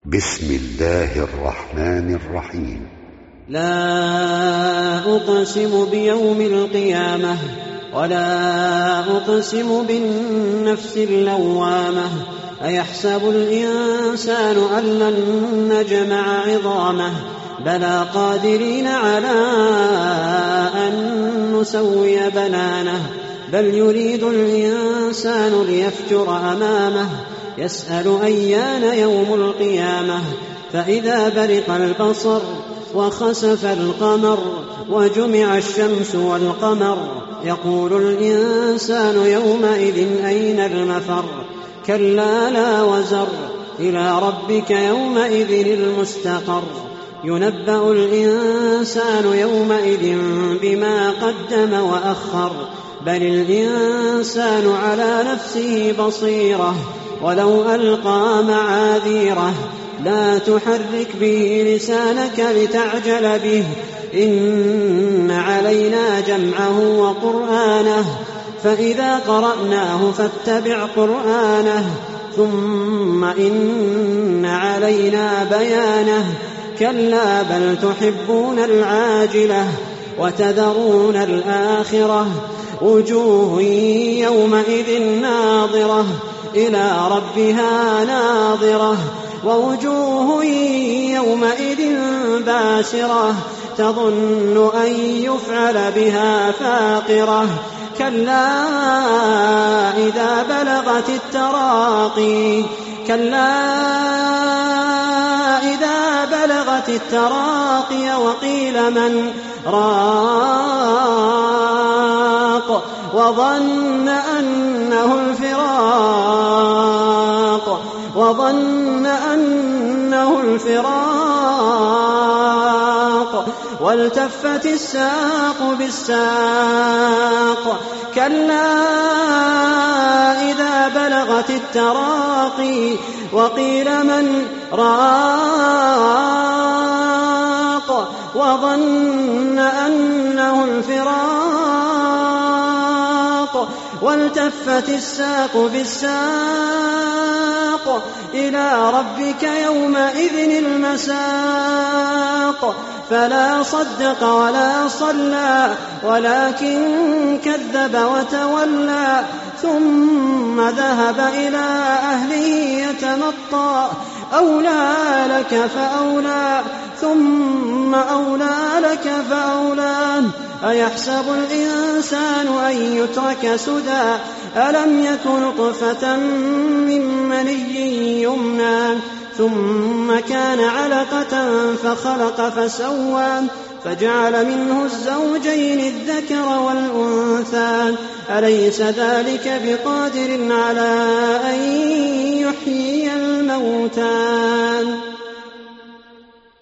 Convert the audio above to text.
بسم الله الرحمن الرحيم. لا أقسم بيوم القيامة ولا أقسم بالنفس اللوامة أيحسب الإنسان أن لن نجمع عظامه بلى قادرين على أن نسوي بنانه بل يريد الإنسان ليفجر أمامه يسأل أيان يوم القيامة فإذا برق البصر وخسف القمر وجمع الشمس والقمر يقول الإنسان يومئذ أين المفر كلا لا وزر إلى ربك يومئذ المستقر ينبأ الإنسان يومئذ بما قدم وأخر بل الإنسان على نفسه بصيرة ولو ألقى معاذيره لا تحرك به لسانك لتعجل به إن علينا جمعه وقرآنه فإذا قرأناه فاتبع قرآنه ثم إن علينا بيانه كلا بل تحبون العاجلة وتذرون الآخرة وجوه يومئذ ناظرة إلى ربها ناظرة ووجوه يومئذ باسرة تظن أن يفعل بها فاقرة كلا إذا بلغت التراقي وقيل من راق وظن أنه الفراق والتفت الساق بالساق كلا إذا بلغت التراقي وقيل من راق وظن أنه الفراق والتفت الساق بالساق إلى ربك يومئذ المساق فلا صدق ولا صلى ولكن كذب وتولى ثم ذهب إلى أهله يتمطى أولى لك فأولى ثم أولى لك فأولى أيحسب الإنسان أن يترك سدى ألم يك نطفة من مني يمنى ثم كان علقة فخلق فسوى فجعل منه الزوجين الذكر والأنثى أليس ذلك بقادر على أن يحيي الموتى